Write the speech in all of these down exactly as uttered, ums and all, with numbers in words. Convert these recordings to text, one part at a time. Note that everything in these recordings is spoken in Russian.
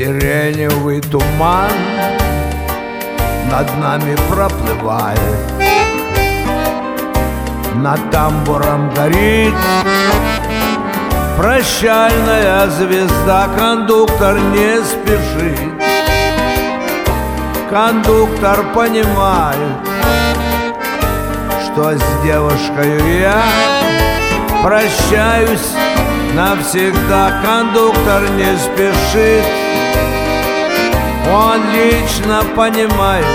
Сиреневый туман над нами проплывает, над тамбуром горит прощальная звезда. Кондуктор не спешит, кондуктор понимает, что с девушкой я прощаюсь навсегда. Кондуктор не спешит, он лично понимает,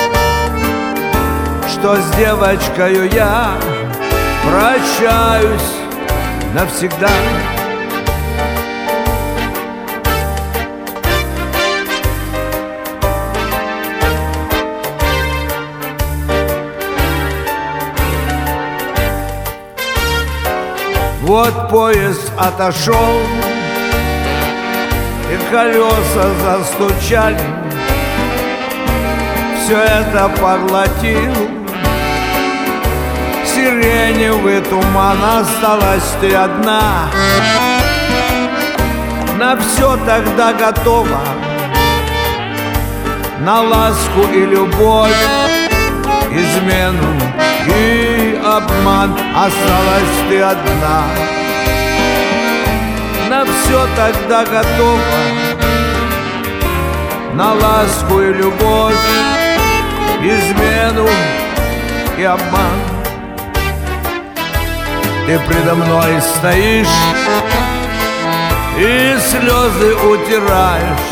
что с девочкой я прощаюсь навсегда. Вот поезд отошел, и колеса застучали. Все это поглотил сиреневый туман. Осталась ты одна, на все тогда готова, на ласку и любовь, измену и обман. Осталась ты одна, на все тогда готова, на ласку и любовь, измену и обман. Ты предо мной стоишь и слезы утираешь.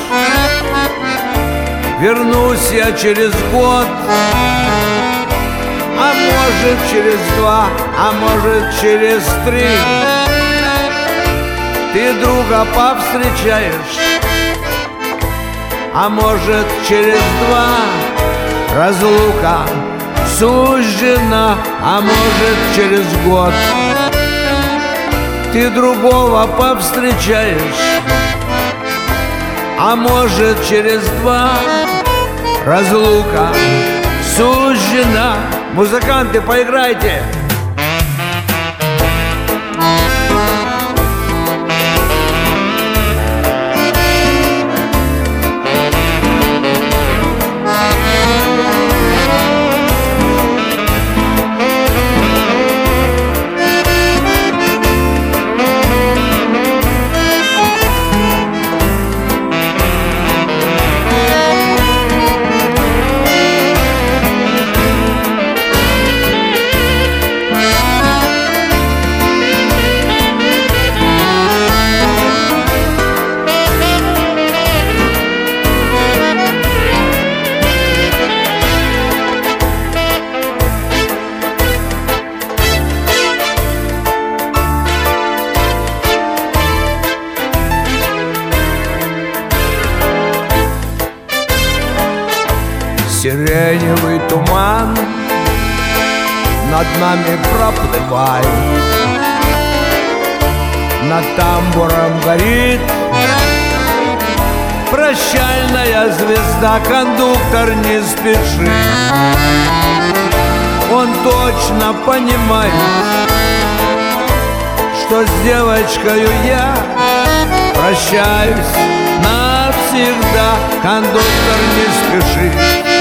Вернусь я через год, а может через два, а может через три. Ты друга повстречаешь, а может через два. Разлука суждена, а может через год. Ты другого повстречаешь, а может через два. Разлука суждена. Музыканты, поиграйте! Сиреневый туман над нами проплывает, над тамбуром горит прощальная звезда. Кондуктор не спешит, он точно понимает, что с девочкой я прощаюсь навсегда. Кондуктор не спешит,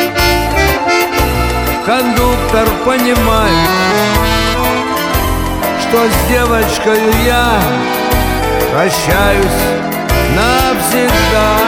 кондуктор понимает, что с девочкой я прощаюсь навсегда.